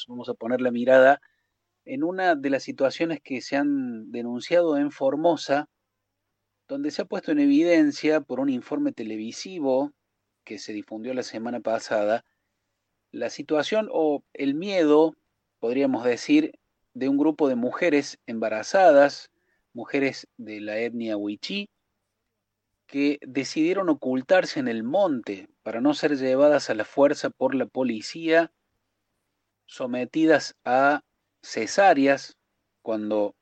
vamos a poner la mirada en una de las situaciones que se han denunciado en Formosa, donde se ha puesto en evidencia por un informe televisivo que se difundió la semana pasada, la situación o el miedo, podríamos decir, de un grupo de mujeres embarazadas, mujeres de la etnia Wichí, que decidieron ocultarse en el monte para no ser llevadas a la fuerza por la policía, sometidas a cesáreas cuando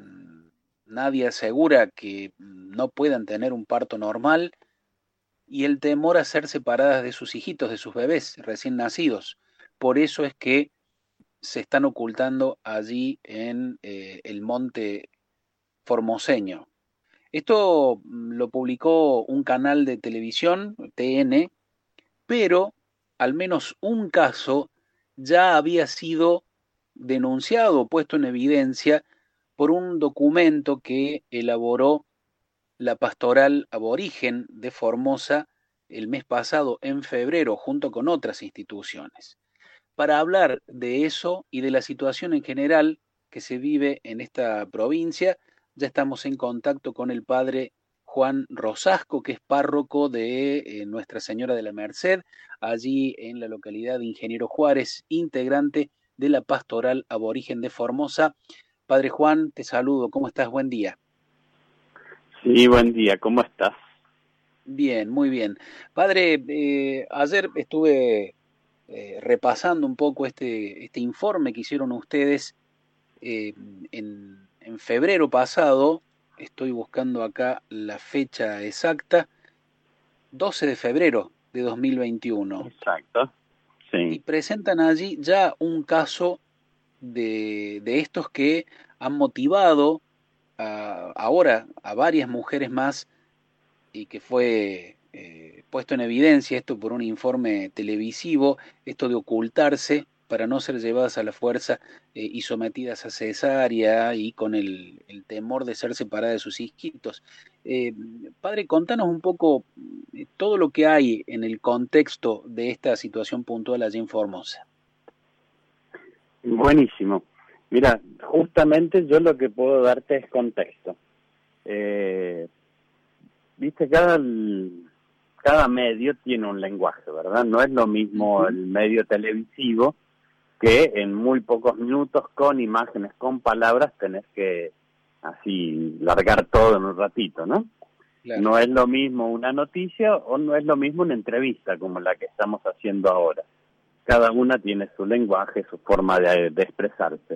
nadie asegura que no puedan tener un parto normal, y el temor a ser separadas de sus hijitos, de sus bebés recién nacidos. Por eso es que se están ocultando allí en el monte formoseño. Esto lo publicó un canal de televisión, TN, pero al menos un caso ya había sido denunciado, puesto en evidencia por un documento que elaboró la pastoral aborigen de Formosa el mes pasado, en febrero, junto con otras instituciones. Para hablar de eso y de la situación en general que se vive en esta provincia, ya estamos en contacto con el padre Juan Rosasco, que es párroco de Nuestra Señora de la Merced, allí en la localidad de Ingeniero Juárez, integrante de la pastoral aborigen de Formosa. Padre Juan, te saludo, ¿cómo estás? Buen día. Sí, buen día, ¿cómo estás? Bien, muy bien. Padre, ayer estuve repasando un poco este informe que hicieron ustedes eh, en febrero pasado. Estoy buscando acá la fecha exacta, 12 de febrero de 2021. Exacto, Y sí. presentan allí ya un caso de estos que han motivado ahora a varias mujeres más, y que fue puesto en evidencia esto por un informe televisivo, esto de ocultarse para no ser llevadas a la fuerza y sometidas a cesárea y con el temor de ser separadas de sus hijitos. Eh, Padre, contanos un poco todo lo que hay en el contexto de esta situación puntual allí en Formosa. Buenísimo. Mira, justamente yo lo que puedo darte es contexto. Eh, Viste, cada medio tiene un lenguaje, ¿verdad? No es lo mismo Ujú. el medio televisivo, que en muy pocos minutos, con imágenes, con palabras, tenés que así largar todo en un ratito, ¿no? Claro. No es lo mismo una noticia o no es lo mismo una entrevista como la que estamos haciendo ahora. Cada una tiene su lenguaje, su forma de expresarse.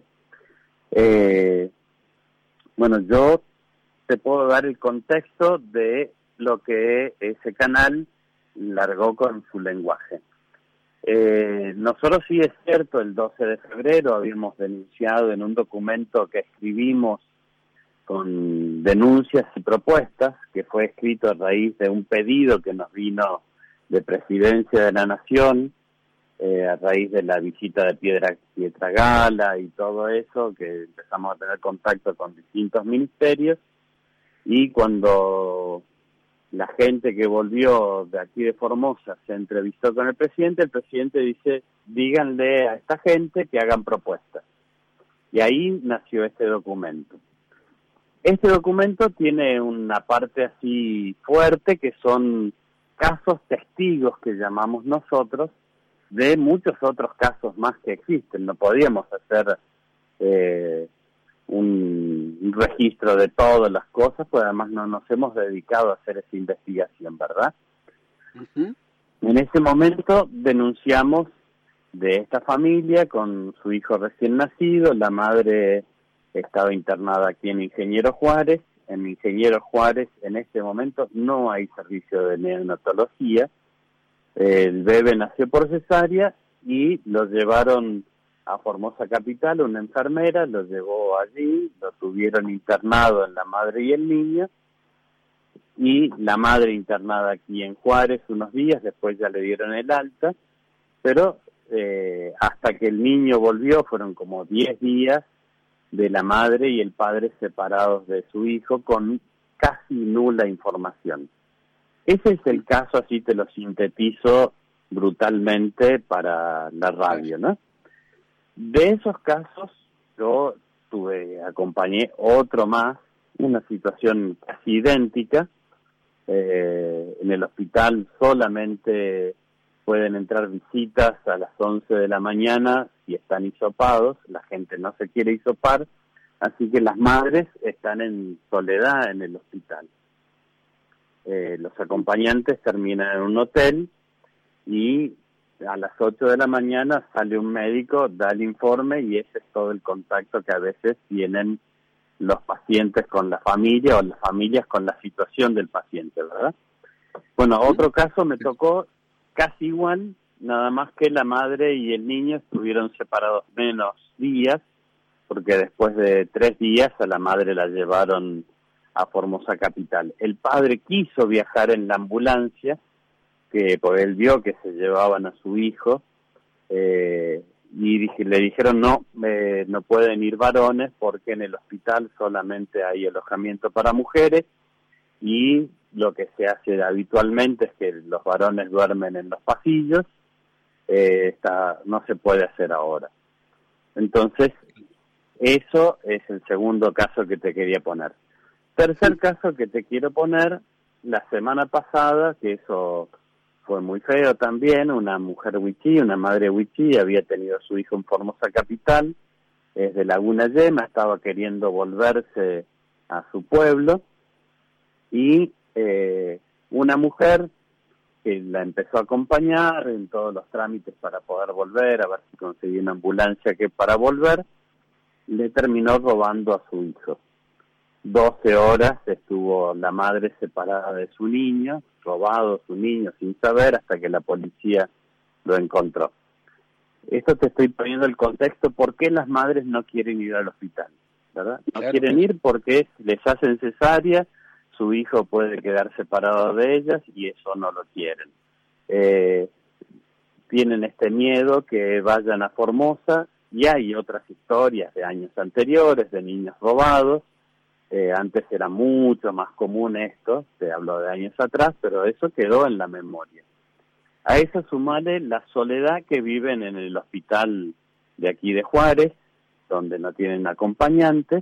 Eh, bueno, yo te puedo dar el contexto de lo que ese canal largó con su lenguaje. Nosotros sí es cierto, el 12 de febrero habíamos denunciado en un documento que escribimos con denuncias y propuestas, que fue escrito a raíz de un pedido que nos vino de Presidencia de la Nación, a raíz de la visita de Pietragala y todo eso, que empezamos a tener contacto con distintos ministerios, y cuando la gente que volvió de aquí de Formosa se entrevistó con el presidente dice, díganle a esta gente que hagan propuestas. Y ahí nació este documento. Este documento tiene una parte así fuerte, que son casos testigos que llamamos nosotros, de muchos otros casos más que existen. No podíamos hacer un registro de todas las cosas, pues además no nos hemos dedicado a hacer esa investigación, ¿verdad? Ujú. En ese momento denunciamos de esta familia con su hijo recién nacido. La madre estaba internada aquí en Ingeniero Juárez. En Ingeniero Juárez en este momento no hay servicio de neonatología. El bebé nació por cesárea y lo llevaron a Formosa Capital, una enfermera lo llevó allí, lo tuvieron internado en la madre y el niño, y la madre internada aquí en Juárez unos días, después ya le dieron el alta, pero hasta que el niño volvió fueron como 10 días de la madre y el padre separados de su hijo con casi nula información. Ese es el caso, así te lo sintetizo brutalmente para la Claro. radio, ¿no? De esos casos, yo acompañé otro más, una situación casi idéntica. En el hospital solamente pueden entrar visitas a las 11 de la mañana si están hisopados, la gente no se quiere hisopar, así que las madres están en soledad en el hospital. Los acompañantes terminan en un hotel y a las 8 de la mañana sale un médico, da el informe y ese es todo el contacto que a veces tienen los pacientes con la familia o las familias con la situación del paciente, ¿verdad? Bueno, otro caso me tocó casi igual, nada más que la madre y el niño estuvieron separados menos días, porque después de 3 días a la madre la llevaron a Formosa Capital. El padre quiso viajar en la ambulancia, porque él vio que se llevaban a su hijo, y le dijeron no pueden ir varones porque en el hospital solamente hay alojamiento para mujeres y lo que se hace habitualmente es que los varones duermen en los pasillos, no se puede hacer ahora. Entonces, eso es el segundo caso que te quería poner. Tercer caso que te quiero poner, la semana pasada, que eso fue muy feo también, una mujer wichí, una madre wichí, había tenido a su hijo en Formosa Capital, es de Laguna Yema, estaba queriendo volverse a su pueblo, y una mujer que la empezó a acompañar en todos los trámites para poder volver, a ver si conseguía una ambulancia que para volver, le terminó robando a su hijo. 12 horas estuvo la madre separada de su niño, robado su niño sin saber, hasta que la policía lo encontró. Esto te estoy poniendo el contexto, ¿por qué las madres no quieren ir al hospital? ¿Verdad? No Claro. quieren ir porque les hacen cesárea, su hijo puede quedar separado de ellas y eso no lo quieren. Tienen este miedo que vayan a Formosa, y hay otras historias de años anteriores, de niños robados. Antes era mucho más común esto, te hablo de años atrás, pero eso quedó en la memoria. A eso sumale la soledad que viven en el hospital de aquí de Juárez, donde no tienen acompañantes.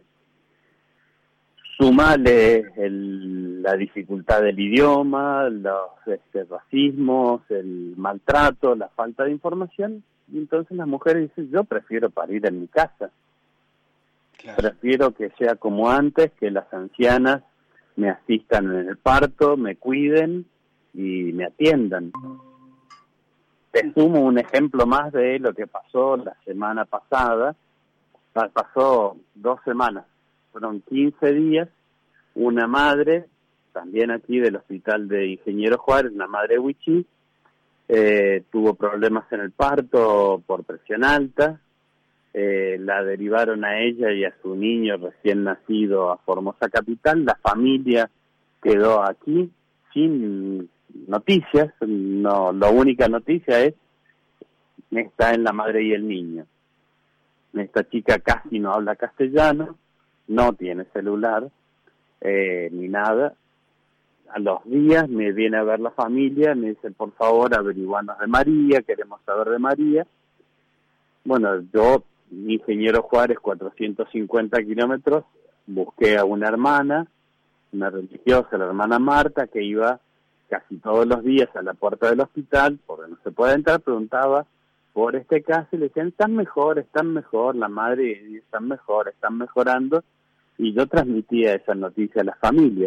Sumale la dificultad del idioma, los racismos, el maltrato, la falta de información, y entonces las mujeres dicen, yo prefiero parir en mi casa. Claro. Prefiero que sea como antes, que las ancianas me asistan en el parto, me cuiden y me atiendan. Te sumo un ejemplo más de lo que pasó la semana pasada. Pasó 2 semanas, fueron 15 días. Una madre, también aquí del hospital de Ingeniero Juárez, una madre wichí, tuvo problemas en el parto por presión alta. La derivaron a ella y a su niño recién nacido a Formosa Capital. La familia quedó aquí sin noticias. No, la única noticia está en la madre y el niño. Esta chica casi no habla castellano, no tiene celular ni nada. A los días me viene a ver la familia, me dice, por favor, averiguanos de María, queremos saber de María. Bueno, yo, Ingeniero Juárez, 450 kilómetros, busqué a una hermana, una religiosa, la hermana Marta, que iba casi todos los días a la puerta del hospital, porque no se puede entrar, preguntaba por este caso y le decían, están mejor, la madre están mejor, están mejorando, y yo transmitía esa noticia a las familias.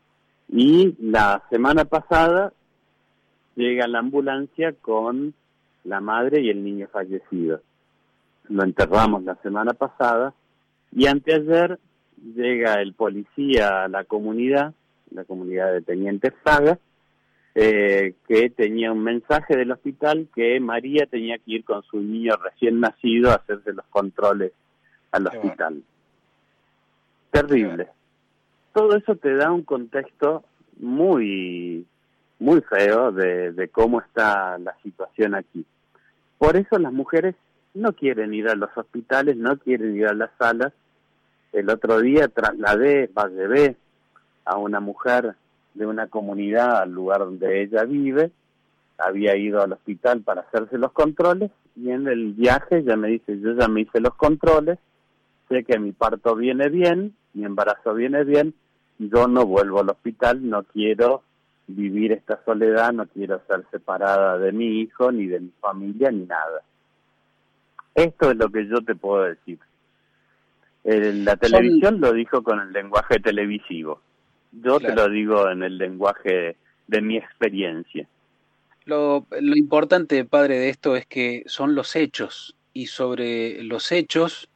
Y la semana pasada llega la ambulancia con la madre y el niño fallecido. Lo enterramos la semana pasada y anteayer llega el policía a la comunidad de Teniente Fraga, que tenía un mensaje del hospital que María tenía que ir con su niño recién nacido a hacerse los controles al hospital. Bueno. Terrible. Todo eso te da un contexto muy, muy feo de cómo está la situación aquí. Por eso las mujeres no quieren ir a los hospitales, no quieren ir a las salas. El otro día llevé a una mujer de una comunidad al lugar donde ella vive, había ido al hospital para hacerse los controles y en el viaje ya me dice, yo ya me hice los controles, sé que mi parto viene bien, mi embarazo viene bien, yo no vuelvo al hospital, no quiero vivir esta soledad, no quiero ser separada de mi hijo, ni de mi familia, ni nada. Esto es lo que yo te puedo decir. La televisión lo dijo con el lenguaje televisivo. Yo te lo digo en el lenguaje de mi experiencia. Lo importante, padre, de esto es que son los hechos, y sobre los hechos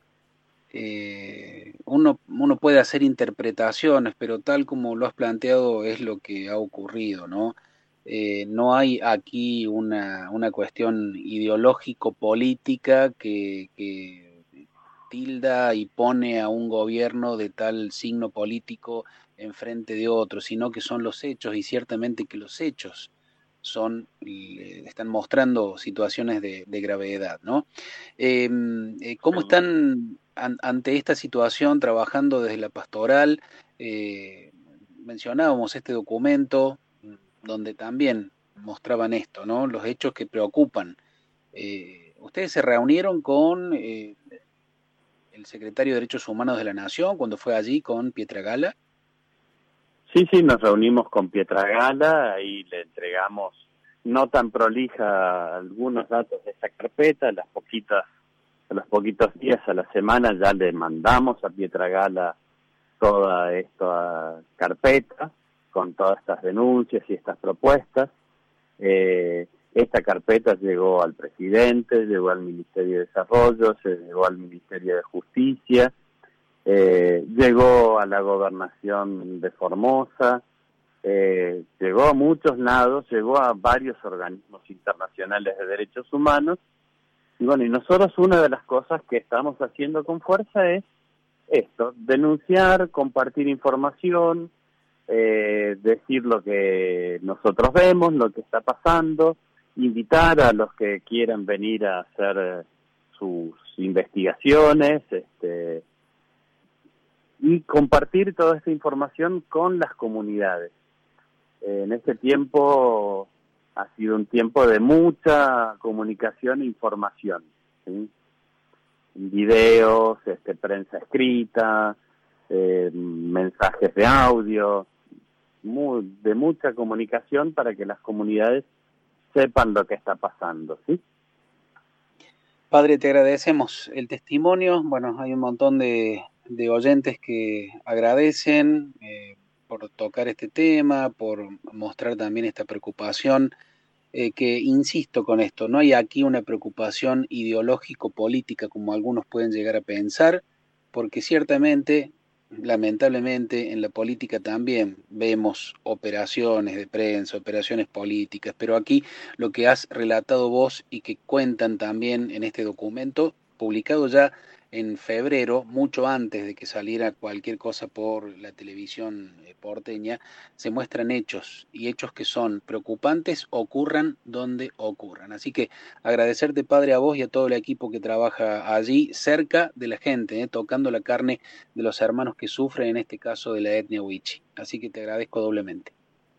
uno puede hacer interpretaciones, pero tal como lo has planteado es lo que ha ocurrido, ¿no? No hay aquí una cuestión ideológico-política que tilda y pone a un gobierno de tal signo político enfrente de otro, sino que son los hechos, y ciertamente que los hechos están mostrando situaciones de gravedad, ¿no? ¿Cómo están ante esta situación trabajando desde la pastoral? Mencionábamos este documento donde también mostraban esto, ¿no? Los hechos que preocupan. ¿Ustedes se reunieron con el secretario de Derechos Humanos de la Nación cuando fue allí con Pietragala? Sí, nos reunimos con Pietragala y le entregamos no tan prolija algunos datos de esta carpeta. A los poquitos días, a la semana, ya le mandamos a Pietragala toda esta carpeta con todas estas denuncias y estas propuestas. Esta carpeta llegó al presidente, llegó al Ministerio de Desarrollo, se llegó al Ministerio de Justicia, llegó a la gobernación de Formosa, llegó a muchos lados, llegó a varios organismos internacionales de derechos humanos. Y bueno, y nosotros una de las cosas que estamos haciendo con fuerza es esto: denunciar, compartir información, decir lo que nosotros vemos, lo que está pasando, invitar a los que quieran venir a hacer sus investigaciones, y compartir toda esta información con las comunidades. En este tiempo ha sido un tiempo de mucha comunicación e información, ¿sí? Videos, prensa escrita, mensajes de audio, de mucha comunicación para que las comunidades sepan lo que está pasando, ¿sí? Padre, te agradecemos el testimonio. Bueno, hay un montón de oyentes que agradecen por tocar este tema, por mostrar también esta preocupación, que insisto con esto, no hay aquí una preocupación ideológico-política como algunos pueden llegar a pensar, porque ciertamente, lamentablemente, en la política también vemos operaciones de prensa, operaciones políticas, pero aquí lo que has relatado vos y que cuentan también en este documento, publicado ya en febrero, mucho antes de que saliera cualquier cosa por la televisión porteña, se muestran hechos, y hechos que son preocupantes, ocurran donde ocurran. Así que agradecerte, padre, a vos y a todo el equipo que trabaja allí cerca de la gente, tocando la carne de los hermanos que sufren, en este caso de la etnia Wichi. Así que te agradezco doblemente.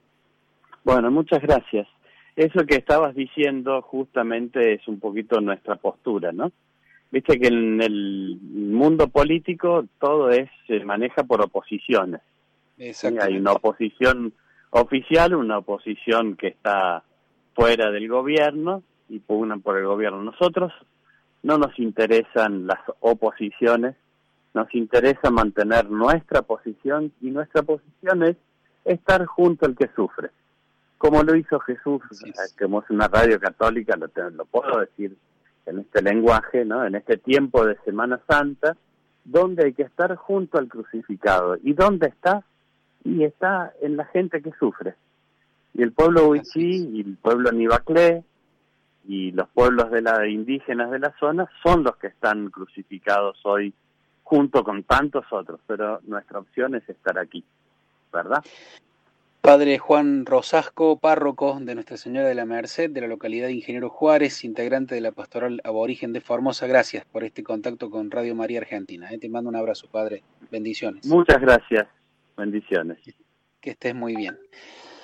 Bueno, muchas gracias. Eso que estabas diciendo justamente es un poquito nuestra postura, ¿no? Viste que en el mundo político todo se maneja por oposiciones. ¿Sí? Hay una oposición oficial, una oposición que está fuera del gobierno y pugnan por el gobierno. Nosotros no nos interesan las oposiciones, nos interesa mantener nuestra posición, y nuestra posición es estar junto al que sufre. Como lo hizo Jesús, como es una radio católica, lo puedo decir en este lenguaje, ¿no? En este tiempo de Semana Santa, donde hay que estar junto al crucificado. ¿Y dónde está? Y está en la gente que sufre. Y el pueblo Wichí y el pueblo Nibaclé y los pueblos indígenas de la zona son los que están crucificados hoy, junto con tantos otros, pero nuestra opción es estar aquí, ¿verdad? Padre Juan Rosasco, párroco de Nuestra Señora de la Merced, de la localidad de Ingeniero Juárez, integrante de la Pastoral Aborigen de Formosa, gracias por este contacto con Radio María Argentina. Te mando un abrazo, padre. Bendiciones. Muchas gracias. Bendiciones. Que estés muy bien.